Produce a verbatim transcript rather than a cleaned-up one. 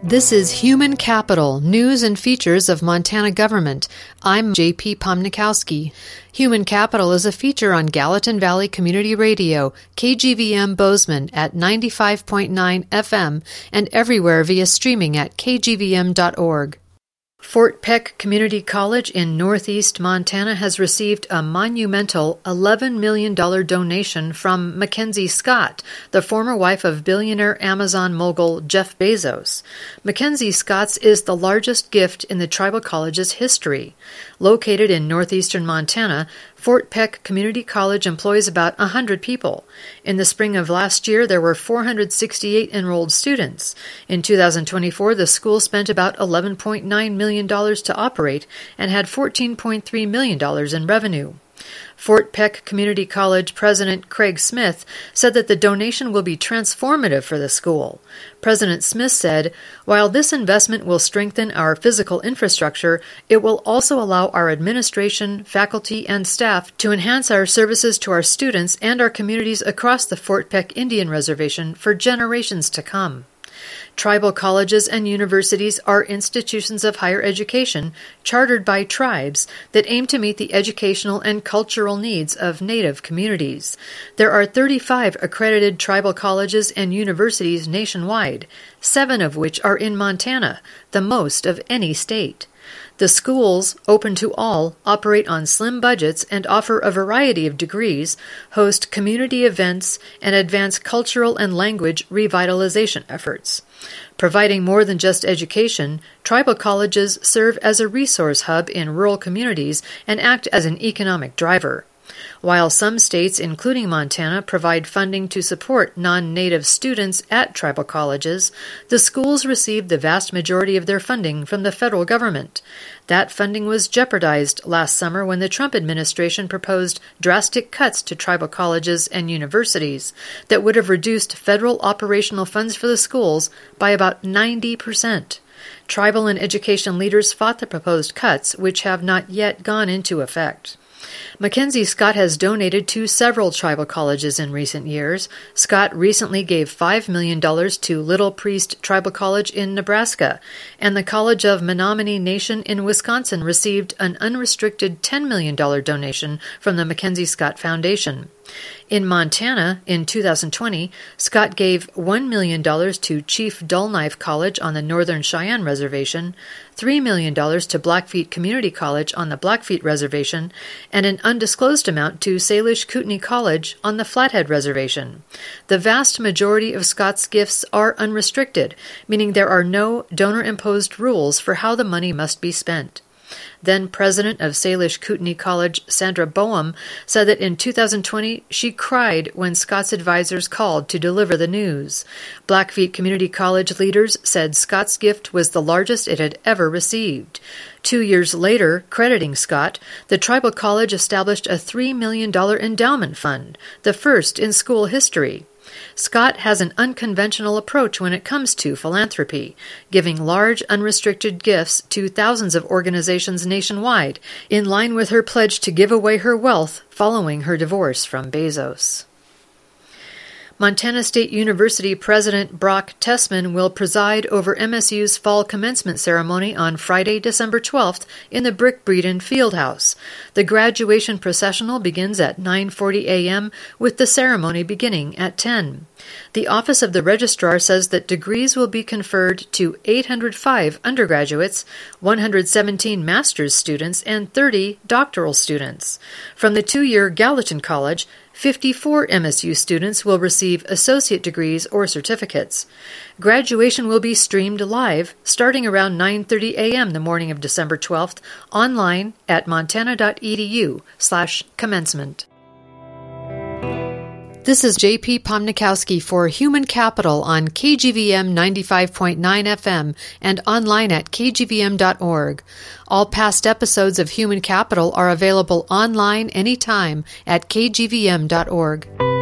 This is Human Capital, News and Features of Montana Government. I'm J P Pomnikowski. Human Capital is a feature on Gallatin Valley Community Radio, K G V M Bozeman at ninety-five point nine F M and everywhere via streaming at k g v m dot org. Fort Peck Community College in northeast Montana has received a monumental eleven million dollars donation from Mackenzie Scott, the former wife of billionaire Amazon mogul Jeff Bezos. Mackenzie Scott's is the largest gift in the tribal college's history. Located in northeastern Montana, Fort Peck Community College employs about one hundred people. In the spring of last year, there were four hundred sixty-eight enrolled students. In two thousand twenty-four, the school spent about eleven point nine million dollars to operate and had fourteen point three million dollars in revenue. Fort Peck Community College President Craig Smith said that the donation will be transformative for the school. President Smith said, "While this investment will strengthen our physical infrastructure, it will also allow our administration, faculty, and staff to enhance our services to our students and our communities across the Fort Peck Indian Reservation for generations to come." Tribal colleges and universities are institutions of higher education chartered by tribes that aim to meet the educational and cultural needs of Native communities. There are thirty-five accredited tribal colleges and universities nationwide, seven of which are in Montana, the most of any state. The schools, open to all, operate on slim budgets and offer a variety of degrees, host community events, and advance cultural and language revitalization efforts. Providing more than just education, tribal colleges serve as a resource hub in rural communities and act as an economic driver. While some states, including Montana, provide funding to support non-native students at tribal colleges, the schools receive the vast majority of their funding from the federal government. That funding was jeopardized last summer when the Trump administration proposed drastic cuts to tribal colleges and universities that would have reduced federal operational funds for the schools by about ninety percent. Tribal and education leaders fought the proposed cuts, which have not yet gone into effect. Mackenzie Scott has donated to several tribal colleges in recent years. Scott recently gave five million dollars to Little Priest Tribal College in Nebraska, and the College of Menominee Nation in Wisconsin received an unrestricted ten million dollars donation from the Mackenzie Scott Foundation. In Montana, in two thousand twenty, Scott gave one million dollars to Chief Dullknife College on the Northern Cheyenne Reservation, three million dollars to Blackfeet Community College on the Blackfeet Reservation, and an undisclosed amount to Salish Kootenai College on the Flathead Reservation. The vast majority of Scott's gifts are unrestricted, meaning there are no donor-imposed rules for how the money must be spent. Then President of Salish Kootenai College, Sandra Boehm, said that in two thousand twenty she cried when Scott's advisors called to deliver the news. Blackfeet Community College leaders said Scott's gift was the largest it had ever received. Two years later, crediting Scott, the tribal college established a three million dollars endowment fund, the first in school history. Scott has an unconventional approach when it comes to philanthropy, giving large, unrestricted gifts to thousands of organizations nationwide, in line with her pledge to give away her wealth following her divorce from Bezos. Montana State University President Brock Tessman will preside over M S U's fall commencement ceremony on Friday, December twelfth in the Brick Breeden Fieldhouse. The graduation processional begins at nine forty a m with the ceremony beginning at ten. The Office of the Registrar says that degrees will be conferred to eight hundred five undergraduates, one hundred seventeen master's students, and thirty doctoral students. From the two-year Gallatin College, fifty-four M S U students will receive associate degrees or certificates. Graduation will be streamed live starting around nine thirty a m the morning of December twelfth online at montana.edu slash commencement. This is J P Pomnikowski for Human Capital on K G V M ninety-five point nine F M and online at k g v m dot org. All past episodes of Human Capital are available online anytime at k g v m dot org.